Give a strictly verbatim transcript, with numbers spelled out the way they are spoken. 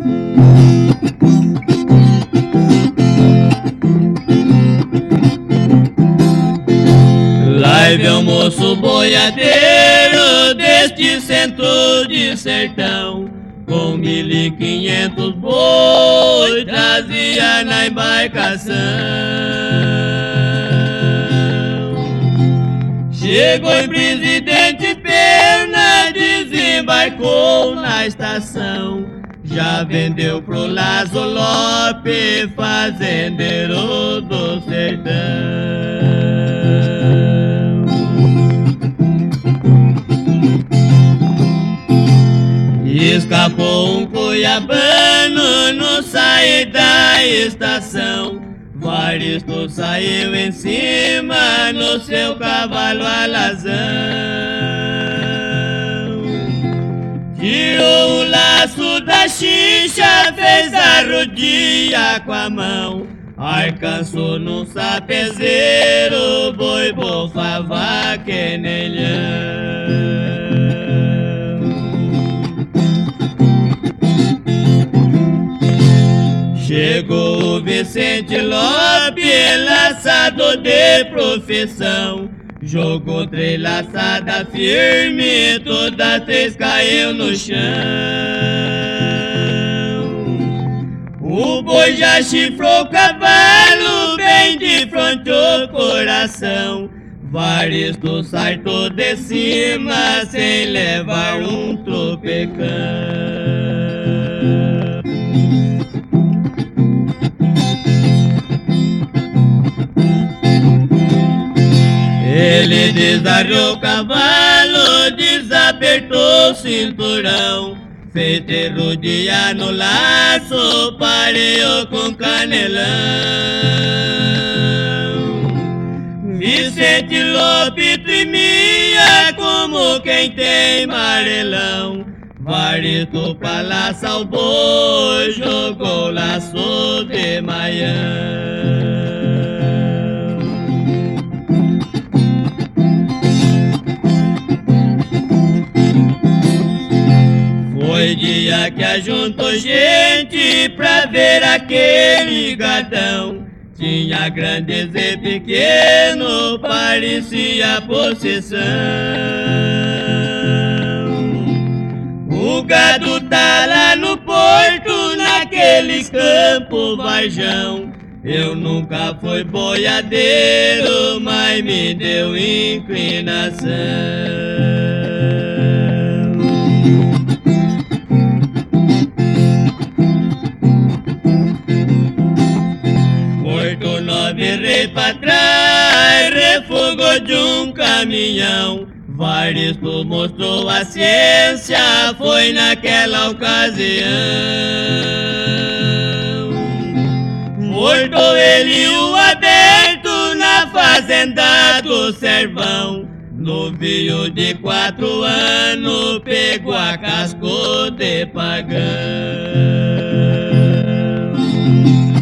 Lá vem o moço boiadeiro deste centro de sertão, com mil e quinhentos boi trazia na embarcação. Chegou em Presidente Pena, desembarcou na estação, já vendeu pro Lazo Lopes, fazendeiro do sertão. Escapou um cuiabano no sair da estação, Varisto saiu em cima no seu cavalo alazão. Tirou o laço da xixa, fez a rodia com a mão, alcançou num sapezeiro, boi bofava que nem leão. Chegou o Vicente Lopes, laçado de profissão, jogou três laçadas firme, todas três caiu no chão. O boi já chifrou o cavalo, bem de frente ao coração, Varisto saltou de cima, sem levar um tropecão. Ele desarrou o cavalo, desapertou o cinturão, fez rodear no laço, pareou com canelão. Vicente Lopes tremia como quem tem amarelão, Varisto pra laçar o boi, jogou o laço de maião. Foi dia que ajuntou gente pra ver aquele gadão, tinha grandes e pequenos, parecia possessão. O gado tá lá no porto, naquele campo varjão, eu nunca fui boiadeiro, mas me deu inclinação. Virei pra trás, refugou de um caminhão, Varisto mostrou a ciência, foi naquela ocasião. Mortou ele o aberto na fazenda do Servão, novinho de quatro anos, pegou a casco de pagão.